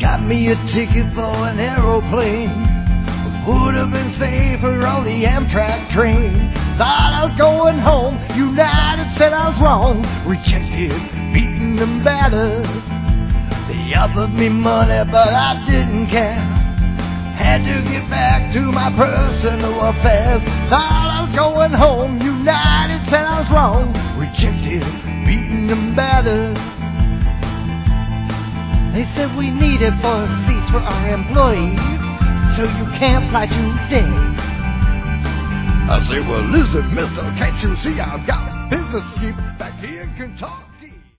got me a ticket for an aeroplane. Would have been safer on the Amtrak train. Thought I was going home. United said I was wrong. Rejected, beaten and battered. They offered me money, but I didn't care. Had to get back to my personal affairs. Thought I was going home. United said I was wrong. Rejected, beaten and battered. They said we needed 4 seats for our employees, so you can't fly today. I say, well, listen, mister, can't you see I've got business to keep back here in Kentucky?